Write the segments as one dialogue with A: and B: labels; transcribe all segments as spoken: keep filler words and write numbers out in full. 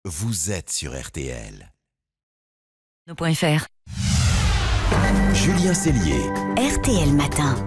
A: vous êtes sur R T L.
B: .fr
A: Julien Cellier.
B: R T L Matin.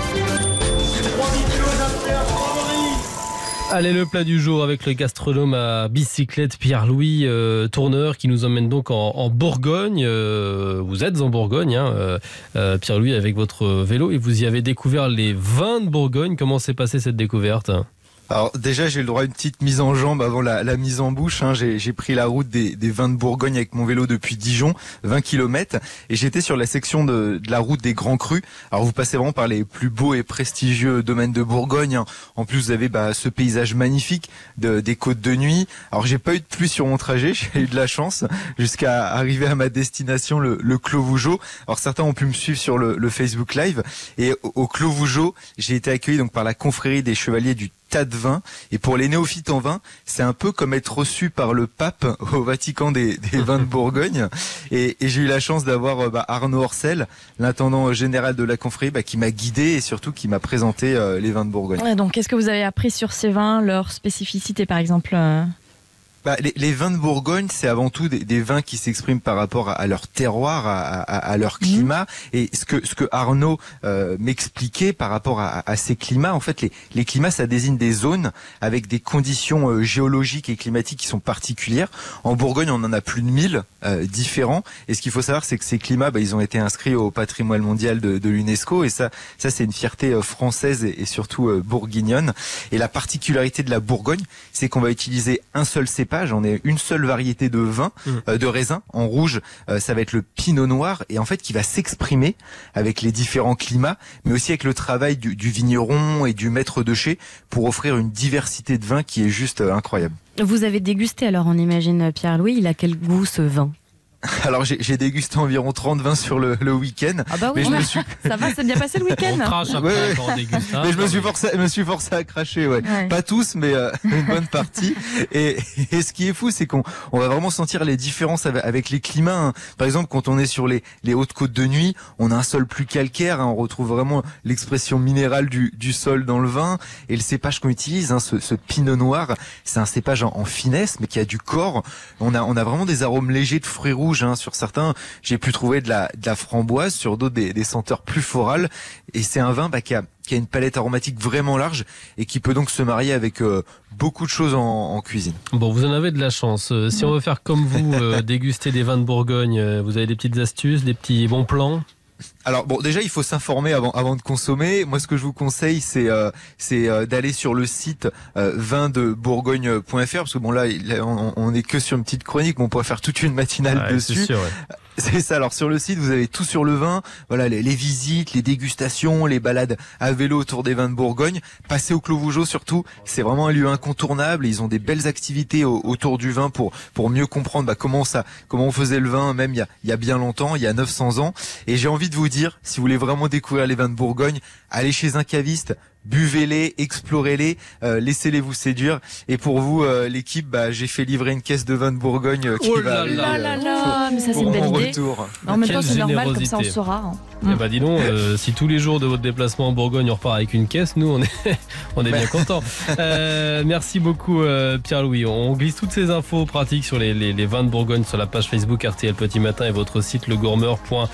C: Allez, le plat du jour avec le gastronome à bicyclette Pierre-Louis euh, Tourneur qui nous emmène donc en, en Bourgogne. Euh, vous êtes en Bourgogne, hein, euh, euh, Pierre-Louis, avec votre vélo, et vous y avez découvert les vins de Bourgogne. Comment s'est passée cette découverte ?
D: Alors déjà, j'ai le droit à une petite mise en jambe avant la, la mise en bouche. Hein. J'ai, j'ai pris la route des, des vins de Bourgogne avec mon vélo depuis Dijon, vingt kilomètres, et j'étais sur la section de, de la route des Grands Crus. Alors vous passez vraiment par les plus beaux et prestigieux domaines de Bourgogne. Hein. En plus, vous avez bah, ce paysage magnifique de, des côtes de nuit. Alors j'ai pas eu de pluie sur mon trajet, j'ai eu de la chance jusqu'à arriver à ma destination, le, le Clos Vougeot. Alors certains ont pu me suivre sur le, le Facebook Live, et au, au Clos Vougeot, j'ai été accueilli donc par la confrérie des chevaliers du tas de vin. Et pour les néophytes en vin, c'est un peu comme être reçu par le pape au Vatican des, des vins de Bourgogne. Et, et j'ai eu la chance d'avoir bah, Arnaud Orcel, l'intendant général de la confrérie, bah, qui m'a guidé et surtout qui m'a présenté euh, les vins de Bourgogne.
E: Ouais, donc, qu'est-ce que vous avez appris sur ces vins, leur spécificité par exemple euh...
D: Bah, les, les vins de Bourgogne, c'est avant tout des, des vins qui s'expriment par rapport à, à leur terroir, à, à, à leur climat. Mmh. Et ce que, ce que Arnaud euh, m'expliquait par rapport à, à ces climats, en fait, les, les climats, ça désigne des zones avec des conditions euh, géologiques et climatiques qui sont particulières. En Bourgogne, on en a plus de mille euh, différents. Et ce qu'il faut savoir, c'est que ces climats, bah, ils ont été inscrits au patrimoine mondial de, de l'UNESCO. Et ça, ça c'est une fierté euh, française et, et surtout euh, bourguignonne. Et la particularité de la Bourgogne, c'est qu'on va utiliser un seul cépage. On est une seule variété de vin, mmh. euh, de raisin. En rouge, euh, ça va être le pinot noir, et en fait qui va s'exprimer avec les différents climats, mais aussi avec le travail du, du vigneron et du maître de chai pour offrir une diversité de vins qui est juste euh, incroyable.
E: Vous avez dégusté alors, on imagine, Pierre-Louis, il a quel goût ce vin ?
D: Alors j'ai, j'ai dégusté environ trente vins sur le, le week-end.
E: Ah bah oui,
D: mais je me suis...
E: ça va, c'est bien passé le week-end.
C: On crache après ouais, quand on déguste. Hein,
D: mais je me suis forcé, je me suis forcé à cracher, ouais. ouais. Pas tous, mais euh, une bonne partie. Et, et ce qui est fou, c'est qu'on on va vraiment sentir les différences avec, avec les climats. Hein. Par exemple, quand on est sur les, les hautes côtes de nuit, on a un sol plus calcaire. Hein. On retrouve vraiment l'expression minérale du, du sol dans le vin. Et le cépage qu'on utilise, hein, ce, ce pinot noir, c'est un cépage en, en finesse, mais qui a du corps. On a, on a vraiment des arômes légers de fruits rouges, hein, sur certains. J'ai pu trouver de la, de la framboise, sur d'autres des, des senteurs plus florales. Et c'est un vin bah, qui, a, qui a une palette aromatique vraiment large et qui peut donc se marier avec euh, beaucoup de choses en, en cuisine.
C: Bon, vous en avez de la chance. Euh, si on veut faire comme vous, euh, déguster des vins de Bourgogne, euh, vous avez des petites astuces, des petits bons plans ?
D: Alors bon, déjà il faut s'informer avant avant de consommer. Moi, ce que je vous conseille, c'est euh, c'est euh, d'aller sur le site euh, vins de bourgogne point f r, parce que bon là, on, on est que sur une petite chronique, mais on pourrait faire toute une matinale ouais, dessus.
C: C'est sûr, ouais.
D: C'est ça. Alors sur le site, vous avez tout sur le vin. Voilà, les, les visites, les dégustations, les balades à vélo autour des vins de Bourgogne. Passez au Clos Vougeot surtout. C'est vraiment un lieu incontournable. Ils ont des belles activités au, autour du vin pour pour mieux comprendre bah, comment ça, comment on faisait le vin, même il y a il y a bien longtemps, il y a neuf cents ans. Et j'ai envie de vous dire, si vous voulez vraiment découvrir les vins de Bourgogne, allez chez un caviste. Buvez-les, explorez-les, euh, laissez-les vous séduire. Et pour vous, euh, l'équipe, bah, j'ai fait livrer une caisse de vin de Bourgogne euh, qui
C: oh
D: va
C: là là
E: là là, mais ça c'est une belle idée.
D: Retour.
E: En même temps, c'est
C: générosité.
E: normal, comme ça on saura. Hein.
C: Eh bah dis donc, euh, si tous les jours de votre déplacement en Bourgogne on repart avec une caisse, nous on est, on est bien contents. Euh, merci beaucoup euh, Pierre-Louis. On glisse toutes ces infos pratiques sur les, les, les vins de Bourgogne sur la page Facebook R T L Petit Matin et votre site legourmeur point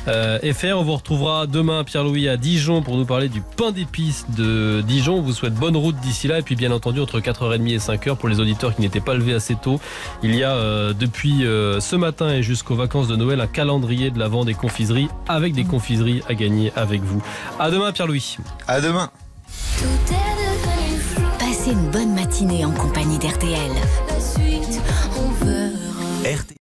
C: f r. On vous retrouvera demain Pierre-Louis à Dijon pour nous parler du pain d'épices de Dijon. On vous souhaite bonne route d'ici là, et puis bien entendu entre quatre heures trente et cinq heures pour les auditeurs qui n'étaient pas levés assez tôt. Il y a euh, depuis euh, ce matin et jusqu'aux vacances de Noël un calendrier de l'Avent des confiseries avec des confiseries à gagner avec vous. À demain Pierre-Louis.
D: À demain.
B: Passez une bonne matinée en compagnie d'R T L.
A: R T L